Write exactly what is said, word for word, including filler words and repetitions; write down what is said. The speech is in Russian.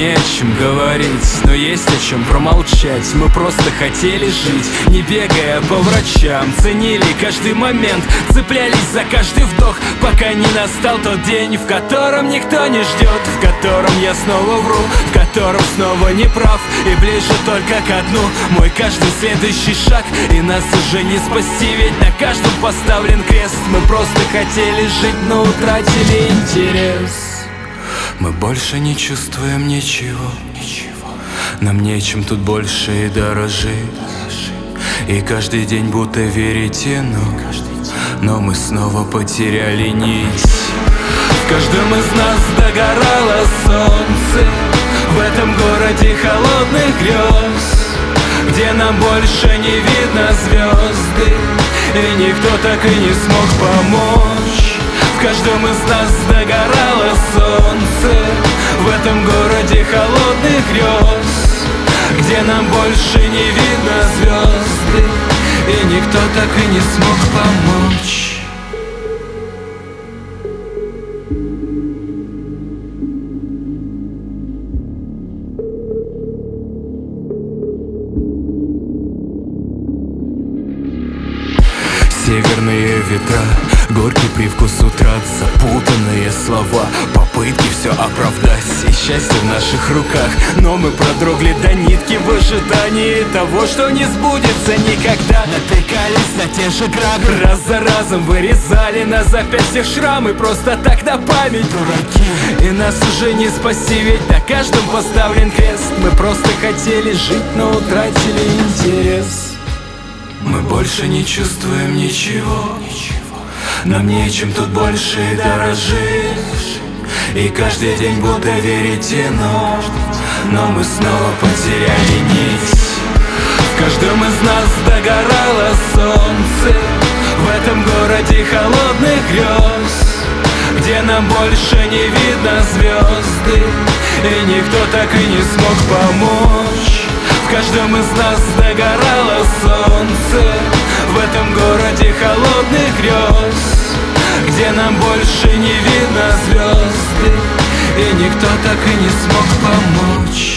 не о чем говорить, но есть о чем промолчать. Мы просто хотели жить, не бегая по врачам. Ценили каждый момент, цеплялись за каждый вдох, пока не настал тот день, в котором никто не ждет, в котором я снова вру, в котором снова не прав и ближе только ко дну мой каждый следующий шаг. И нас уже не спасти, ведь на каждом поставлен крест. Мы просто хотели жить, но утратили интерес. Мы больше не чувствуем ничего, нам нечем тут больше и дорожить. И каждый день будто веретено, но мы снова потеряли нить. В каждом из нас догорало солнце, в этом городе холодных грез, где нам больше не видно звезды, и никто так и не смог помочь. В каждом из нас догорало солнце, в этом городе холодных грез, где нам больше не видно звезды, и никто так и не смог помочь. Северные ветра, горький привкус утрат, запутанные слова, попытки все оправдать. И счастье в наших руках, но мы продрогли до нитки в ожидании того, что не сбудется никогда. Натыкались на те же грабли, раз за разом вырезали на запястьях шрамы, просто так на память, дураки. И нас уже не спасти, ведь на каждом поставлен крест. Мы просто хотели жить, но утратили интерес. Мы больше не чувствуем ничего, нам нечем тут больше и дорожить. И каждый день будто веретено, но мы снова потеряли нить. В каждом из нас догорало солнце, в этом городе холодных грез, где нам больше не видно звезды, и никто так и не смог помочь. В каждом из нас догорало солнце, в этом городе холодных грез, где нам больше не видно звезды, и никто так и не смог помочь.